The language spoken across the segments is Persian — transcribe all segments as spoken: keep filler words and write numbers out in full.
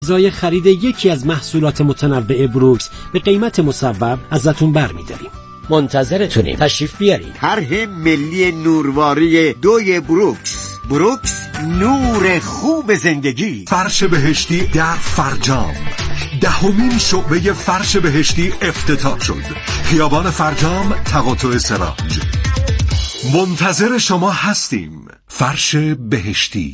ازای خرید یکی از محصولات متنوع بروکس به قیمت مصوب ازتون برمی‌داریم. منتظرتونیم. تشریف بیارید. طرح ملی نورواری دوی بروکس. بروکس، نور خوب زندگی. فرش بهشتی در فرجام. دهمین شعبه فرش بهشتی افتتاح شد. خیابان فرجام، تقاطع سراج. منتظر شما هستیم. فرش بهشتی.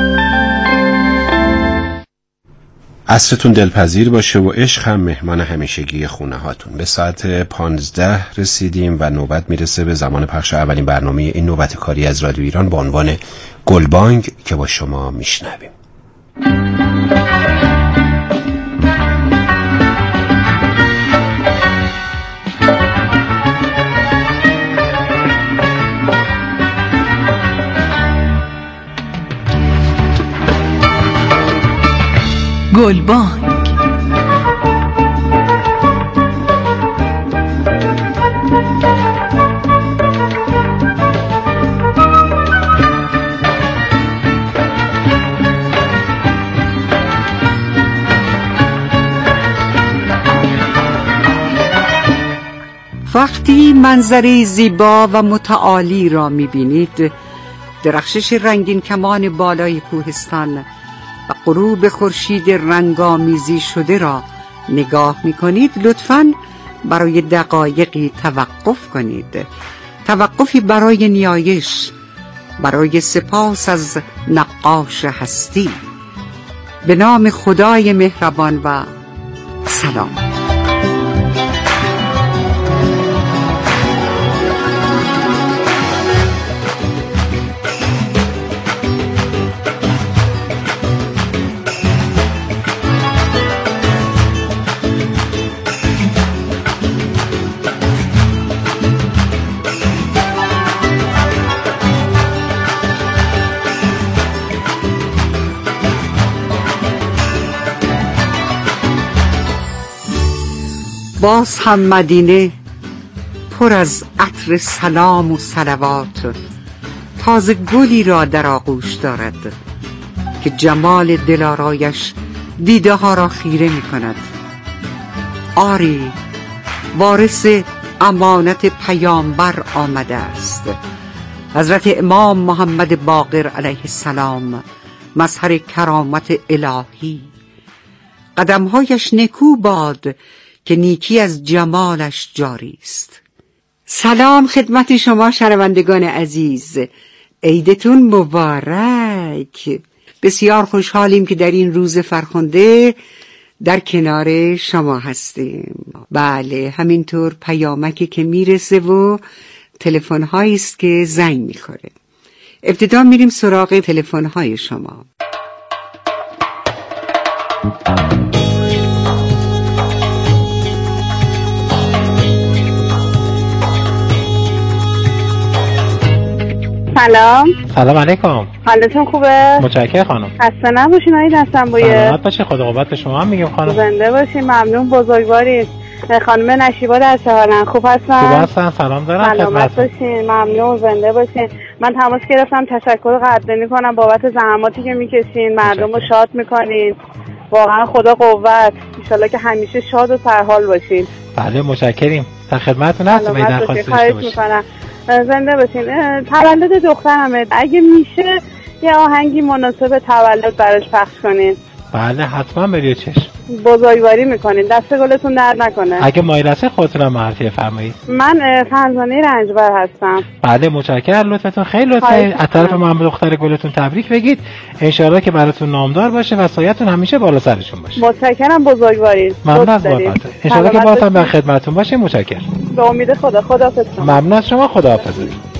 عصرتون دلپذیر باشه و عشق هم مهمان همیشگی خونه هاتون. به ساعت پانزده رسیدیم و نوبت میرسه به زمان پخش اولین برنامه این نوبت کاری از رادیو ایران با عنوان گلبانگ که با شما میشنویم. گلبانگ. وقتی منظره زیبا و متعالی را می‌بینید، درخشش رنگین کمان بالای کوهستان و غروب خورشید رنگامیزی شده را نگاه می‌کنید، لطفاً برای دقایقی توقف کنید. توقفی برای نیایش، برای سپاس از نقاش هستی. به نام خدای مهربان و سلام. باز هم مدینه پر از عطر سلام و صلوات، تازه گلی را در آغوش دارد که جمال دلارایش دیده ها را خیره می کند. آری، وارث امانت پیامبر آمده است. حضرت امام محمد باقر علیه السلام، مظهر کرامت الهی. قدمهایش نکو باد که نیکی از جمالش جاری است. سلام خدمت شما شنوندگان عزیز، عیدتون مبارک. بسیار خوشحالیم که در این روز فرخنده در کنار شما هستیم. بله، همینطور پیامکی که میرسه و تلفن هایی است که زنگ میخوره. ابتدا میریم سراغ تلفن های شما. سلام. سلام علیکم. حالتون خوبه؟ متشکرم خانم. خسته نباشین آقای دستنبویه. سلامت باشه، خدا قوت به شما هم میگم خانم. زنده باشین، ممنون، بزرگوارید. خانم نشیبا در چهارن خوب هستن؟ خوب هستن، سلام دارم. سلامت باشین، ممنون، زنده باشین. من تماس گرفتم تشکر قدردانی کنم بابت زحماتی که میکشین، مردم رو شاد میکنین. واقعا خدا قوت. ان شاءالله که همیشه شاد و سرحال باشین. بله متشکریم. در خدمتتون هستم. این درخواست داشته باشین. زنده باشین. تولد دخترمه، اگه میشه یه آهنگی مناسب تولد براش پخش کنین. بله حتما بریو چشم. بزرگواری میکنین، دست گلتون درد نکنه. اگه مایلسه خودتونم معرفی فرمایید. من فرزانه رنجبر هستم. بله متشکرم، لطفتون خیلی لطفه. از طرف من به دختر گلتون تبریک بگید. انشالله که براتون نامدار باشه و سایتون همیشه بالا سرشون باشه. متشکرم، بزرگواری. ممنون از محبتتون. انشالله که بازم در خدمتتون باشه. متشکرم. به امید خدا. خداحافظ. ممنون از شما. خداحافظ.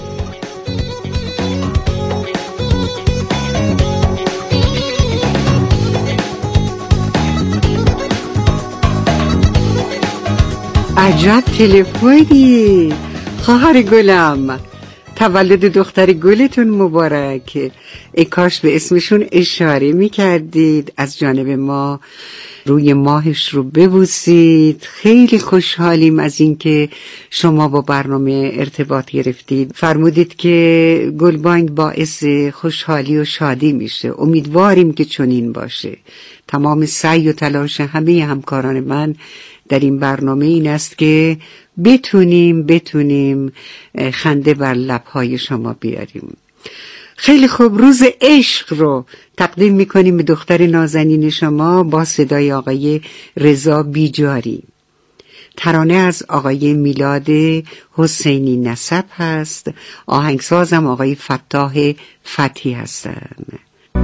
عجب تلفنی. خواهر گلم، تولد دختر گلتون مبارک. ای کاش به اسمشون اشاره می کردید، از جانب ما روی ماهش رو ببوسید. خیلی خوشحالیم از اینکه شما با برنامه ارتباط گرفتید. فرمودید که گلبانگ باعث خوشحالی و شادی میشه. امیدواریم که چنین باشه. تمام سعی و تلاش همه همکاران من در این برنامه این است که بتونیم بتونیم خنده بر لب‌های شما بیاریم. خیلی خوب، روز عشق رو تقدیم میکنیم به دختر نازنین شما با صدای آقای رضا بیجاری. ترانه از آقای میلاد حسینی نسب هست، آهنگسازم آقای فتاح فتحی هستند.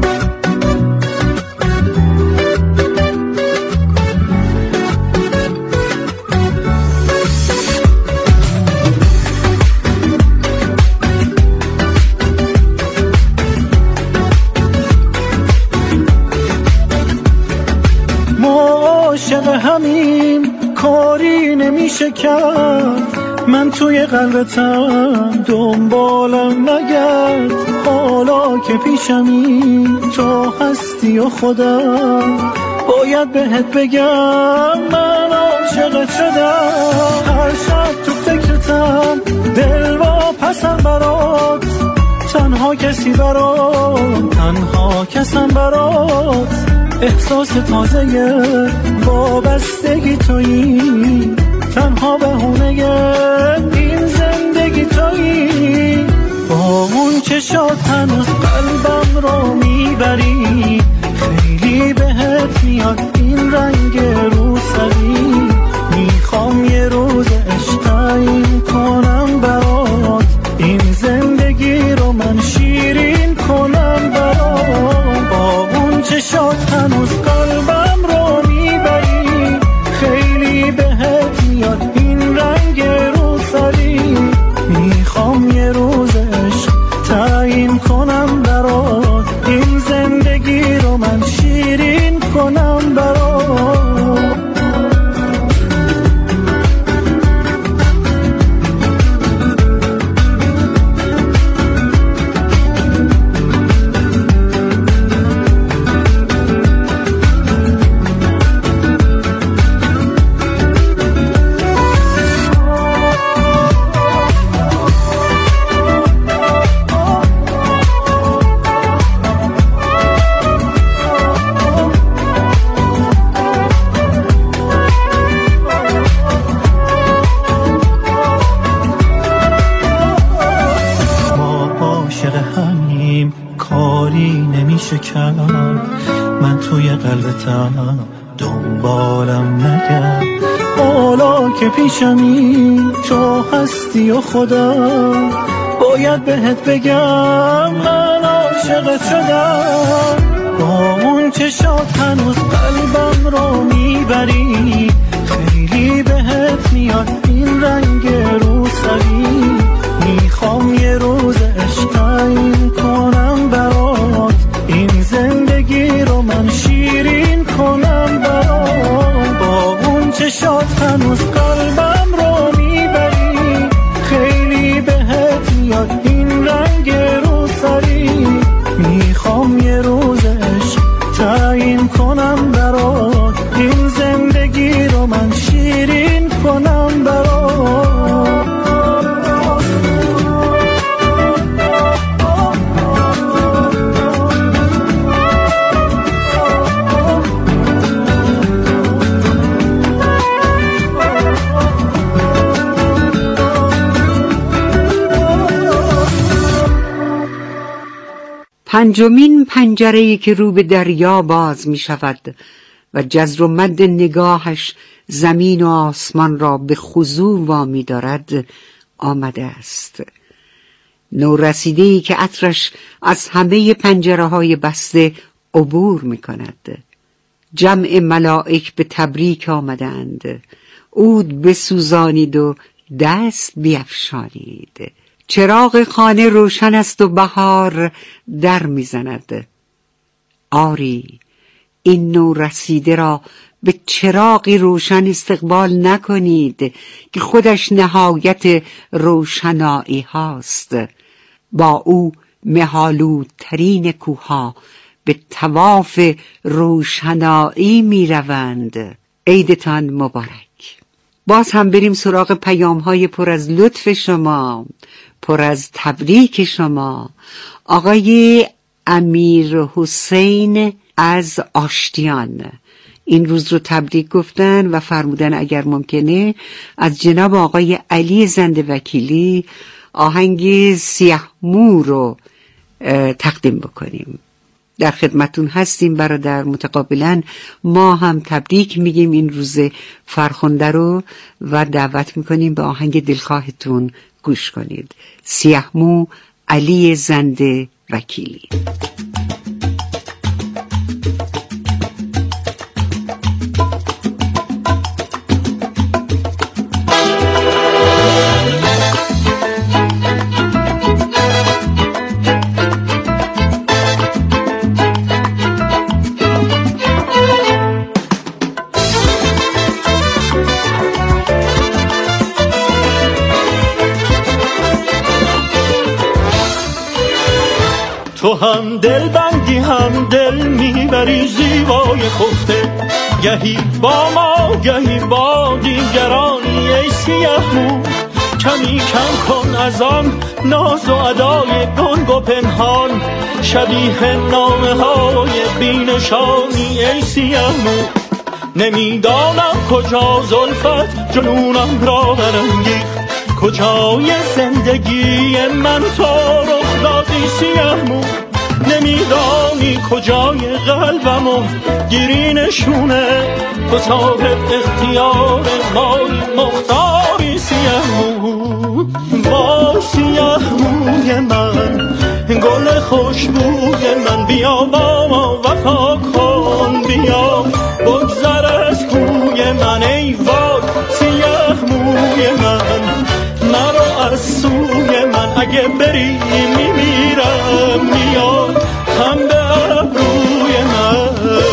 عاشق همیم کاری نمیشه کرد، من توی قلبتم دنبالم نگرد، حالا که پیشمی تو هستی و خودم باید بهت بگم من عاشقت شدم. هر شب تو فکرتم دل واپسم برات، تنها کسی برات، تنها کسم برات، احساس تازه وابستگی تویی، تنها بهونه این زندگی تویی. با اون چشات هنوز قلبم رو میبری، خیلی بهت میاد این رنگ روسری، میخوام یه روز عشق تعیین کنم برات، این زندگی رو من شیرین کنم برات. با اون چشات هنوز قلبم رو میبری، خیلی بهت میاد این رنگ روسری، میخوام یه روز عشق تعیین کنم برات، این زندگی رو من شیرین کنم برات. من توی قلبتم دنبالم نگرد، حالا که پیشمی تو هستی و خودم باید بهت بگم من عاشقت شدم. با اون چشات هنوز قلبم رو میبری، خیلی بهت میاد این رنگ روسری، میخوام یه روز عشق تعیین کنم برات، این زندگی رو من شیرین کنم برات. با اون چشات هنوز قلبم رو میبری، خیلی بهت میاد این رنگ روسری، میخوام یه روز عشق تعیین کنم برات، این زندگی رو من شیرین کنم برات. پنجمین پنجره‌ای که رو به دریا باز می شود و جزر و مد نگاهش زمین و آسمان را به خضوع وامی دارد آمده است. نورسیده‌ای که عطرش از همه پنجره‌های بسته عبور می کند. جمع ملائک به تبریک آمدند، عود بسوزانید و دست بیفشانید. چراغ خانه روشن است و بهار در میزند. آری، این نو رسیده را به چراغی روشن استقبال نکنید که خودش نهایت روشنایی هاست. با او مه‌آلودترین کوه‌ها به طواف روشنایی می روند. عیدتان مبارک. باز هم بریم سراغ پیام‌های پر از لطف شما، پر از تبریک شما. آقای امیر حسین از آشتیان این روز رو تبریک گفتن و فرمودن اگر ممکنه از جناب آقای علی زنده وکیلی آهنگ سیاه مو رو تقدیم بکنیم. در خدمتون هستیم برادر. متقابلا ما هم تبریک میگیم این روز فرخنده رو و دعوت میکنیم به آهنگ دلخواهتون گوش کنید. سیاه مو، علی زنده وکیلی. تو هم دل بندی هم دل میبری زیبای خفته، گهی با ما گهی با دیگرانی. ای سیاه مو کمی کم کن از آن ناز و ادای گنگ و پنهان، شبیه نامه های بینشانی. ای سیاه مو نمیدانم کجا زلفت جنونم را برانگیخت، کجای زندگی من تو رخ دادی. سیاه مو نمیدانی کجای قلبمو گیری نشونه، تو صاحب اختیار ماری مختاری. سیاه مو با سیاه موی من، گل خوشبوی من، بیا با ما وفا کن، بیا بگذر از کوی من. ای وای سیاه موی من، مرا از سوی من، اگه بری میمیرم، میاد هم به ابروی من.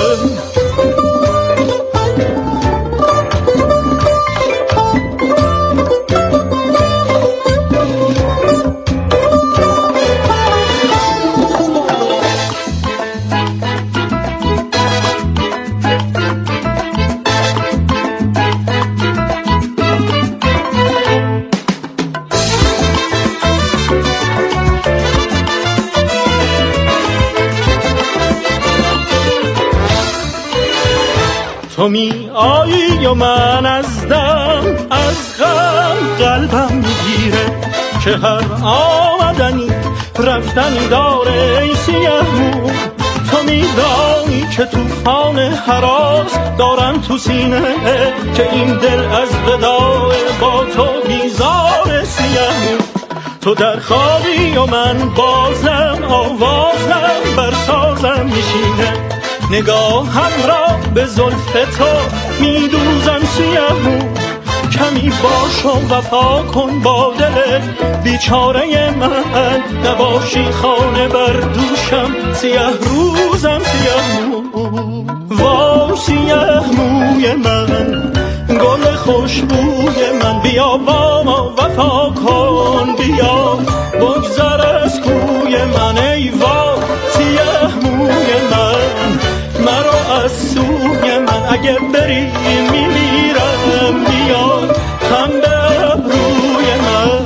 تو می آیی و من از دم از غم قلبم میگیره، که هر آمدنی رفتنی داره. ای سیاه مو تو میدانی که توفان هراس دارم تو سینه، که این دل از وداع با تو بیزار. سیاه مو تو در خوابی و من بازم آوازم بر سازم میشینه، نگاهم را به زلف تو میدوزم. سیاه مو کمی باش و وفا کن با دل بیچاره من، نباشی خانه بر دوشم سیاه روزم. سیاه مو وا سیاه موی من، گل خوشبوی من، بیا با ما وفا کن، بیا بگذر از کوی من. ای وا سیاه موی من، مرا از سوی من، اگه بری میمیرم، بیاد هم به ابروی من.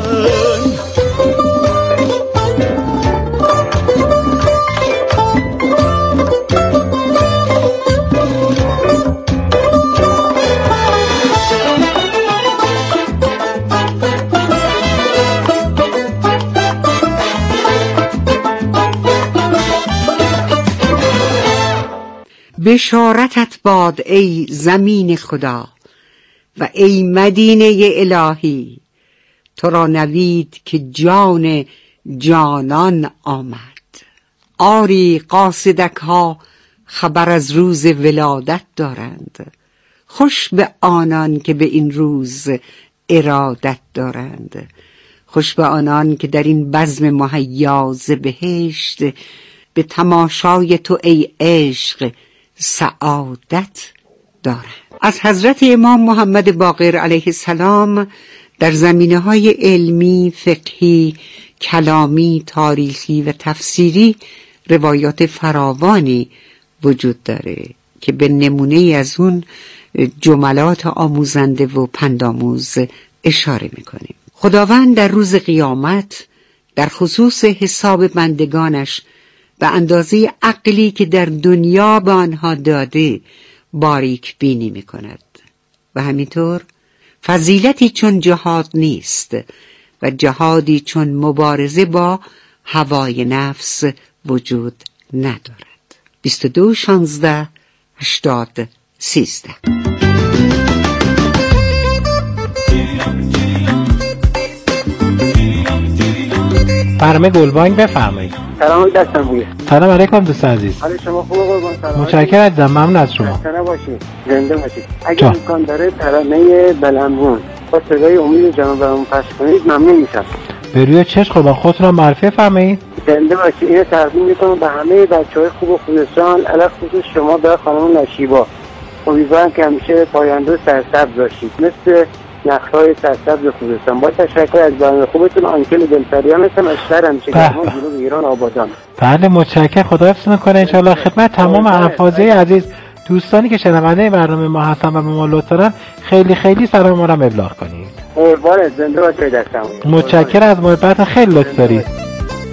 بشارتت باد ای زمین خدا و ای مدینه الهی، تو را نوید که جان جانان آمد. آری قاصدک ها خبر از روز ولادت دارند، خوش به آنان که به این روز ارادت دارند. خوش به آنان که در این بزم مهیاز بهشت به تماشای تو ای عشق سعادت دارند. از حضرت امام محمد باقر علیه السلام در زمینه‌های علمی، فقهی، کلامی، تاریخی و تفسیری روایات فراوانی وجود داره که به نمونه از اون جملات آموزنده و پندآموز اشاره میکنیم. خداوند در روز قیامت در خصوص حساب بندگانش به اندازه عقلی که در دنیا به آنها داده باریک بینی می کند. و همینطور فضیلتی چون جهاد نیست و جهادی چون مبارزه با هوای نفس وجود ندارد. بیست و دو شانزده هشتاد سیزده. برنامه گلبانگ بفرمایید. سلام دستم بویه. سلام علیکم دوست عزیز. حال شما خوبه قربان؟ سلام. متشکرم عزیزم، ممنون از شما. خسته نباشید، زنده باشید. اگه امکان داره ترانه بلمرون با صدای امید جناب برامون پخش کنید ممنون میشم. به روی چشم قربان، خودتون رو معرفی فرمایید. زنده باشید. اینو تقدیم میکنم به همه بچهای خوب و خوزستان، علاوه خصوص شما به خانم نشیبا. امیدوارم که همیشه پاینده و سرسبز باشید مثل نخل‌های سرسبز خوزستان. با تشکر از برنامه خوبتون. آنکل دلفریان هستم از شهر همشهری جنوب ایران آبادان. بله متشکرم، خدا حفظتون کنه ان شاء الله. خدمت تمام افاضه عزیز دوستانی که شنونده برنامه ما هستن و به ما لطف دارن خیلی خیلی سلام ما رو ابلاغ کنید. قربان زنده باشید دستم. متشکرم از محبت، خیلی لطف دارید.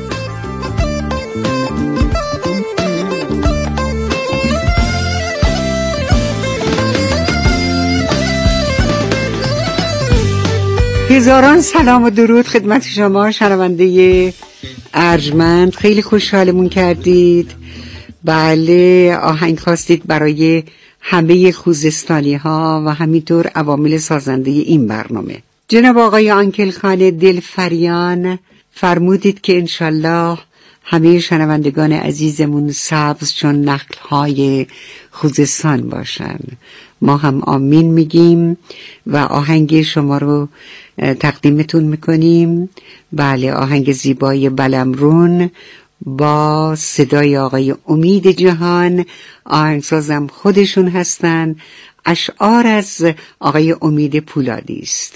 هزاران سلام و درود خدمت شما شنونده ارجمند. خیلی خوشحالمون کردید. بله آهنگ خواستید برای همه خوزستانی ها و همینطور عوامل سازنده این برنامه. جناب آقای آنکل خان دلفریان فرمودید که انشالله همه شنوندگان عزیزمون سبز چون نخل‌های خوزستان باشن. ما هم آمین میگیم و آهنگ شما رو تقدیمتون میکنیم. بله آهنگ زیبای بلمرون با صدای آقای امید جهان، آهنگسازم خودشون هستن. اشعار از آقای امید پولادی است.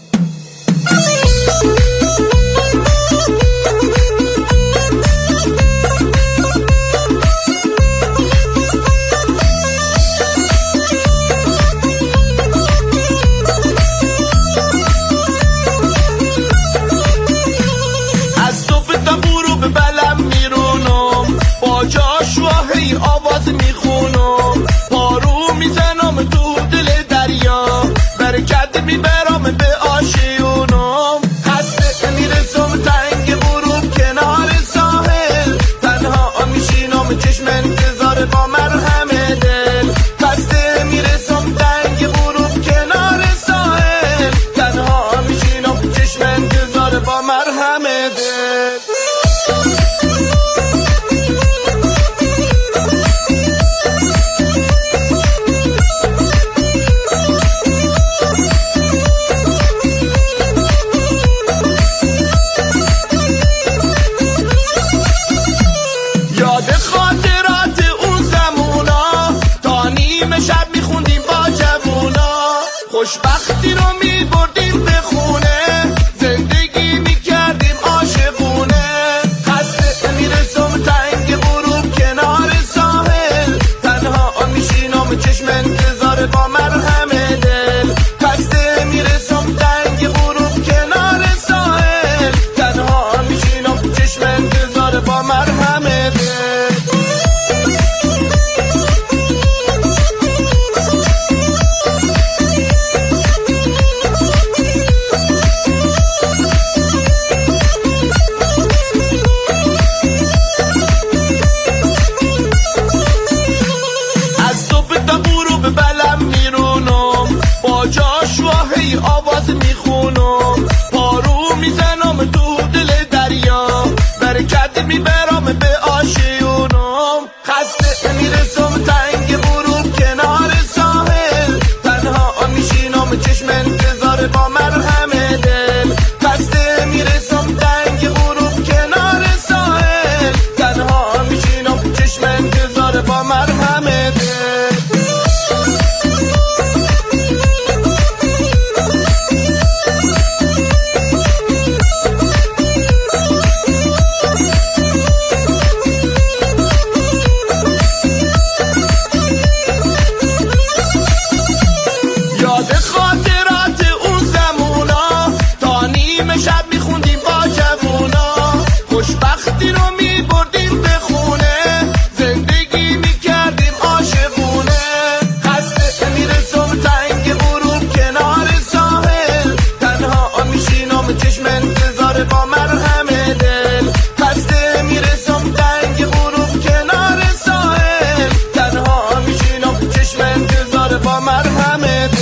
آواز میخونم پارو میزنم تو دل دریا، برکت میبرم به آشیونم. خسته میرسم تنگ غروب کنار ساحل، تنها میشینم چشم انتظار با مرهم دل. خسته میرسم تنگ غروب کنار ساحل، تنها میشینم چشم انتظار با مرهم دل. خوشبختی رو می بردیم به خونه، زندگی می کردیم عاشقونه. خسته می رسم تنگ غروب کنار ساحل، تنها می شینم چشم انتظار با مرهم دل. خسته می رسم تنگ غروب کنار ساحل، تنها می شینم چشم انتظار با مرهم دل. بلم میرو آره با مرهمت.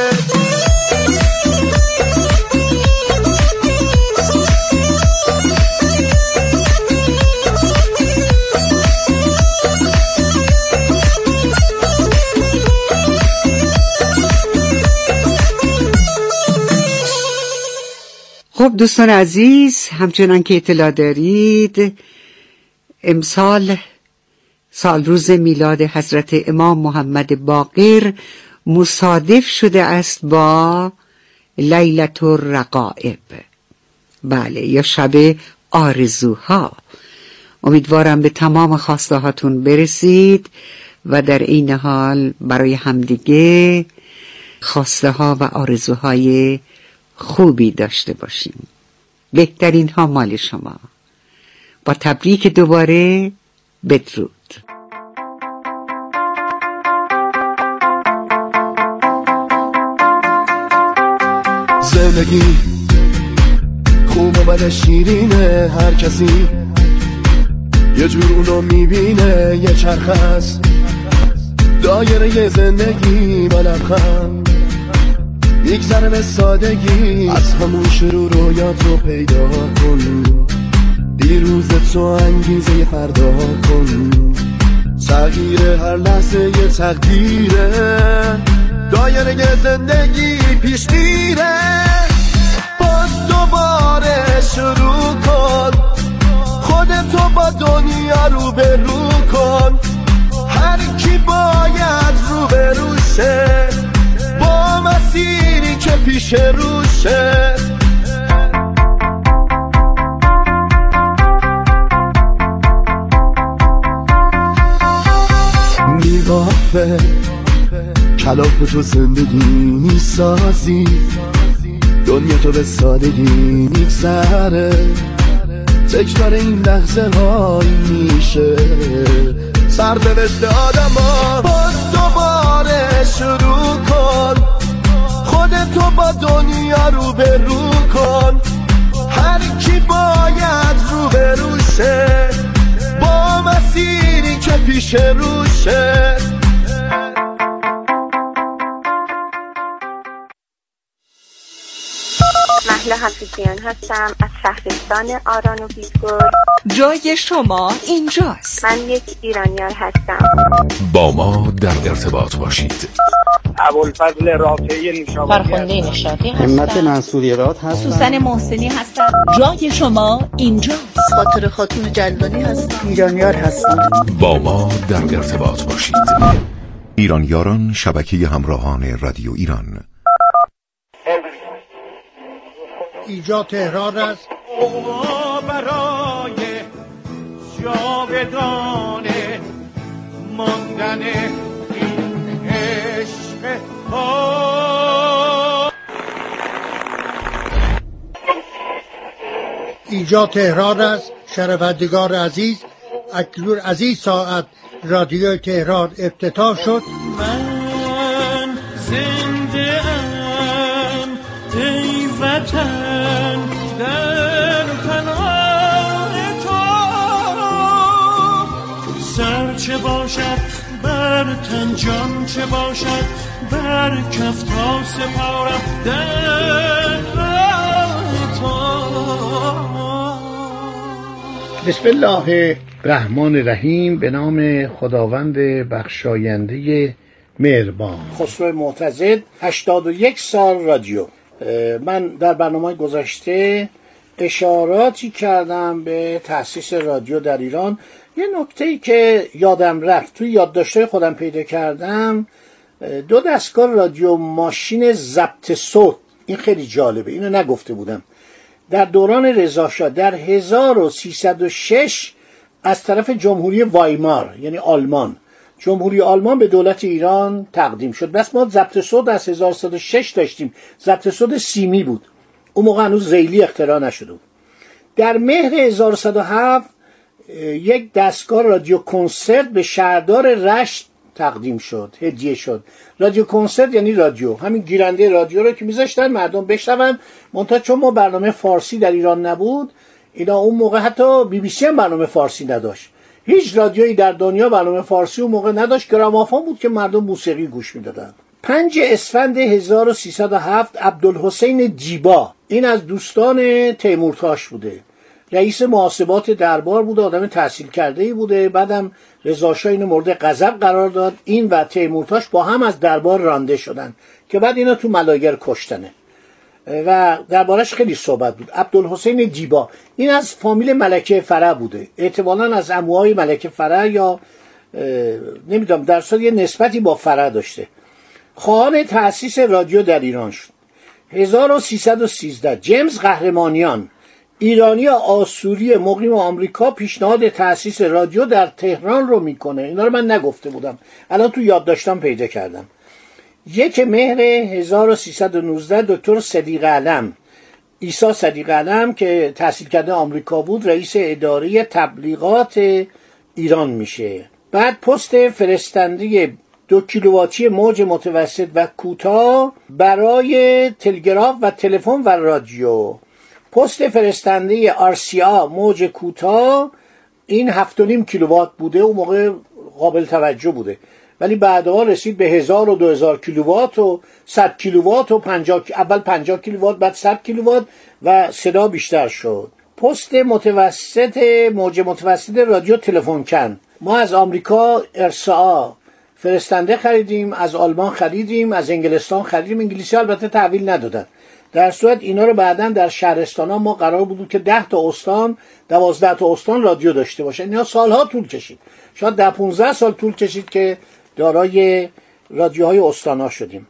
خب دوستان عزیز، همچنان که اطلاع دارید امسال سال روز میلاد حضرت امام محمد باقر مصادف شده است با لیلة الرغائب، بله، یا شب آرزوها. امیدوارم به تمام خواسته هاتون برسید و در این حال برای همدیگه خواسته ها و آرزوهای خوبی داشته باشیم. بهترین ها مال شما. با تبریک دوباره، بدرود. زندگی خوب و بد شیرینه، هر کسی یه جور اونو میبینه. یه چرخ هست دایره یه زندگی با لبخند میگذره به سادگی. از همون شروع رویاتو پیدا کن، دیروز تو انگیزه فردا کن. تغییر هر لحظه یه تقدیره، دایره یه زندگی پیش میره. باز دوباره شروع کن، خودتو با دنیا رو به رو کن. هر کی باید رو به روشه، با مسیری که پیش روشه. میبافه کلاف تو زندگی میسازی، دنیا تو به سادگی میگذره. تکرار این لحظه هایی میشه سرنوشت آدم ها. باز دوباره شروع کن، خودتو با دنیا رو به رو کن. هر کی باید رو به روشه، با مسیری که پیش روشه. مهلا حفیظیان هستم از شهرستان آران و بیتگل. جای شما اینجاست. من یک ایرانیار هستم. با ما در ارتباط باشید. ابوالفضل رافعی نوشابادی، فرخنده نشاطی هستم. همت منصوریرات هستم. سوسن محسنی هستم. جای شما اینجاست. خاطر خاتون جلانی هستم. ایرانیار هستم. با ما در ارتباط باشید. ایرانیاران، شبکه همراهان رادیو ایران. اینجا تهران است. برای جاودانه ماندن این عشق ها. اینجا تهران است. شنوندگان عزیز، اکنون از این ساعت رادیو تهران افتتاح شد. من زنده ام ای وطن در پناه تو، سر چه باشد بر تن، جان چه باشد بر کف، تا سپارم در راه تو. بسم الله الرحمن الرحیم. به نام خداوند بخشاینده مهربان. خسرو معتزد، هشتاد و یک سال رادیو. من در برنامه گذشته اشاراتی کردم به تأسیس رادیو در ایران. یه نکته‌ای که یادم رفت، توی یادداشت‌های خودم پیدا کردم، دو دستگاه رادیو ماشین ضبط صوت. این خیلی جالبه، اینو نگفته بودم. در دوران رضاشاه در هزار و سیصد و شش از طرف جمهوری وایمار، یعنی آلمان، جمهوری آلمان به دولت ایران تقدیم شد. بس ما ضبط صوت از هزار و سیصد و شش داشتیم. ضبط صوت سیمی بود، اون موقع هنوز ذیلی اختراع نشده بود. در مهر هزار و صد و هفت یک دستگاه رادیو کنسرت به شهردار رشت تقدیم شد، هدیه شد. رادیو کنسرت یعنی رادیو، همین گیرنده رادیو رو که میذاشتن مردم بشنون. منتها چون ما برنامه فارسی در ایران نبود، اینا اون موقع حتی بی بی سی هم برنامه فارسی نداشت. هیچ رادیویی در دنیا برنامه فارسی اون موقع نداشت. گرامافون بود که مردم موسیقی گوش میدادن. پنج اسفند هزار و سیصد و هفت عبدالحسین جیبا، این از دوستان تیمورتاش بوده، رئیس محاسبات دربار بوده، آدم تحصیل کرده‌ای بوده. بعدم رضا شاه اینو مورد غضب قرار داد، این و تیمورتاش با هم از دربار رانده شدن که بعد اینا تو ملاگر کشتنه و دربارش خیلی صحبت بود. عبدالحسین جیبا این از فامیل ملکه فرح بوده، احتمالاً از عموهای ملکه فرح یا نمیدونم در صورت یه نسبتی با فرح داشته. خواهان تأسیس رادیو در ایران شد. هزار و سیصد و سیزده جیمز قهرمانیان، ایرانی آسوری مقیم آمریکا، پیشنهاد تأسیس رادیو در تهران رو میکنه. اینا رو من نگفته بودم، الان تو یادداشتم پیدا کردم. یک مهر هزار و سیصد و نوزده دکتر صدیق علم، عیسی صدیق علم که تحصیل کرده آمریکا بود، رئیس اداره تبلیغات ایران میشه. بعد پست فرستنده دو کیلوواتی موج متوسط و کوتاه برای تلگراف و تلفن و رادیو. پست فرستنده آر سی آ موج کوتاه، این هفت و نیم کیلووات بوده، اون موقع قابل توجه بوده، ولی بعدها رسید به هزار و دو هزار کیلووات و صد کیلووات و پنجاه، اول پنجاه کیلووات بعد صد کیلووات و صدا بیشتر شد. پست متوسط موج متوسط رادیو تلفن کن، ما از آمریکا ارسا فرستنده خریدیم، از آلمان خریدیم، از انگلستان خریدیم. انگلیسی البته تحویل ندادن. در صورت اینا رو بعداً در شهرستان ها ما قرار بودیم که ده تا استان، دوازده تا استان رادیو داشته باشه. اینا سالها طول کشید، شاید ده پونزده سال طول کشید که دارای رادیوهای استان ها شدیم.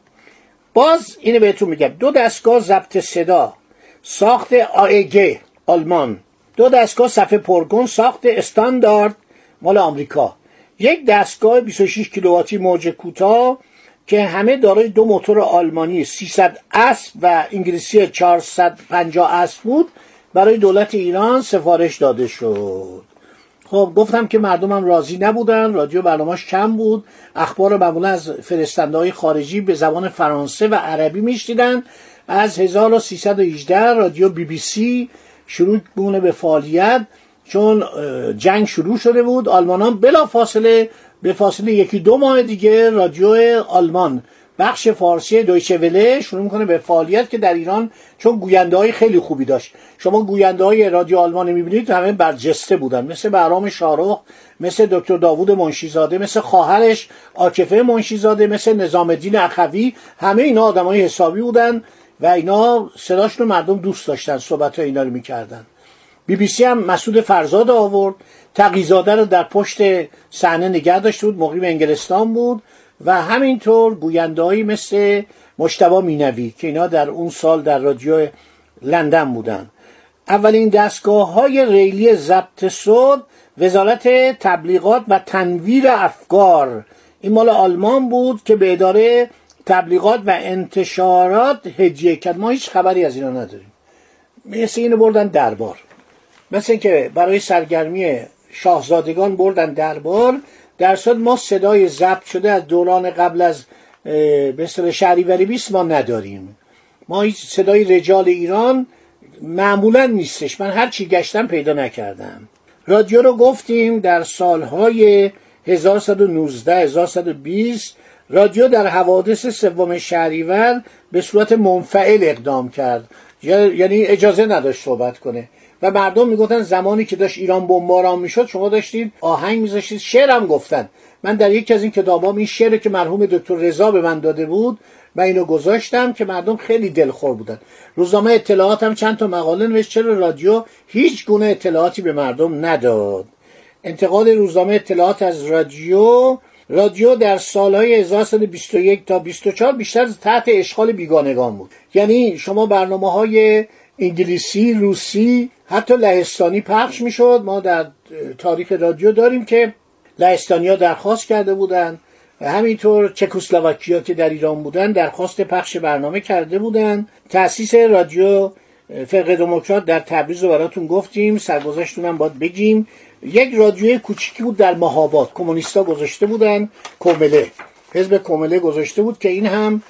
باز اینو بهتون میگم، دو دستگاه ضبط صدا ساخت آیگ آلمان، دو دستگاه صفحه پرگون ساخت استاندارد مال آمریکا، یک دستگاه بیست و شش کیلوواتی موج کوتاه که همه دارای دو موتور آلمانی سیصد اسب و انگلیسی چهارصد و پنجاه اسب بود، برای دولت ایران سفارش داده شد. خب گفتم که مردمم راضی نبودن، رادیو برنامه‌اش کم بود، اخبار رو معمولا از فرستنده‌های خارجی به زبان فرانسه و عربی میشنیدن. از هزار و سیصد و هجده رادیو بی بی سی شروع گونه به فعالیت، چون جنگ شروع شده بود. آلمانان بلا فاصله به فاصله یکی دو ماه دیگه رادیو آلمان بخش فارسی دویچه وله شروع میکنه به فعالیت که در ایران چون گوینده های خیلی خوبی داشت. شما گوینده های رادیو آلمان میبینید همه برجسته بودن، مثل بهرام شاروخ، مثل دکتر داوود منشیزاده، مثل خواهرش عاکفه منشیزاده، مثل نظام الدین اخوی. همه اینا آدمای حسابی بودن و اینا صداشون مردم دوست داشتن، صحبت های اینا رو میکردن. بی بی سی هم مسعود فرزاد آورد، تقی‌زاده رو در پشت صحنه نگه داشته بود، مقیم انگلستان بود و همینطور گوینده‌هایی مثل مجتبی مینوی که اینا در اون سال در رادیو لندن بودن. اولین دستگاه‌های ریلی ضبط صوت وزارت تبلیغات و تنویر افکار، این مال آلمان بود که به اداره تبلیغات و انتشارات هدیه کرد. ما هیچ خبری از اینا نداریم. مثل اینو بردن دربار، مثل این که برای سرگرمی شاهزادگان بردن دربار. در صورت ما صدای ضبط شده از دوران قبل از مثل شهریوری بیست ما نداریم. ما هیچ صدای رجال ایران معمولا نیستش، من هر چی گشتم پیدا نکردم. رادیو رو گفتیم در سالهای هزار و صد و نوزده هزار و صد و بیست رادیو در حوادث سوم شهریور به صورت منفعل اقدام کرد، یعنی اجازه نداشت صحبت کنه و مردم میگفتن زمانی که داشت ایران بمباران میشد شما داشتید آهنگ میذاشتید، شعرم گفتن. من در یکی از این کتابام این شعر که مرحوم دکتر رضا به من داده بود من اینو گذاشتم که مردم خیلی دلخور بودن. روزنامه اطلاعات هم چند تا مقاله نوشت چرا رادیو هیچ گونه اطلاعاتی به مردم نداد. انتقاد روزنامه اطلاعات از رادیو: رادیو در سالهای هزار و سیصد و بیست و یک تا بیست و چهار بیشتر تحت اشغال بیگانگان بود. یعنی شما برنامه‌های انگلیسی، روسی، حتی لهستانی پخش میشد. ما در تاریخ رادیو داریم که لهستانی‌ها درخواست کرده بودن و همینطور چکسلواکیا که در ایران بودن درخواست پخش برنامه کرده بودن. تأسیس رادیو فرقه دموکرات در تبریز رو براتون گفتیم، سرگذشتون هم باید بگیم. یک رادیوی کوچیکی بود در مهاباد، کمونیستا گذاشته بودن، کومله، حزب کومله گذاشته بود که این هم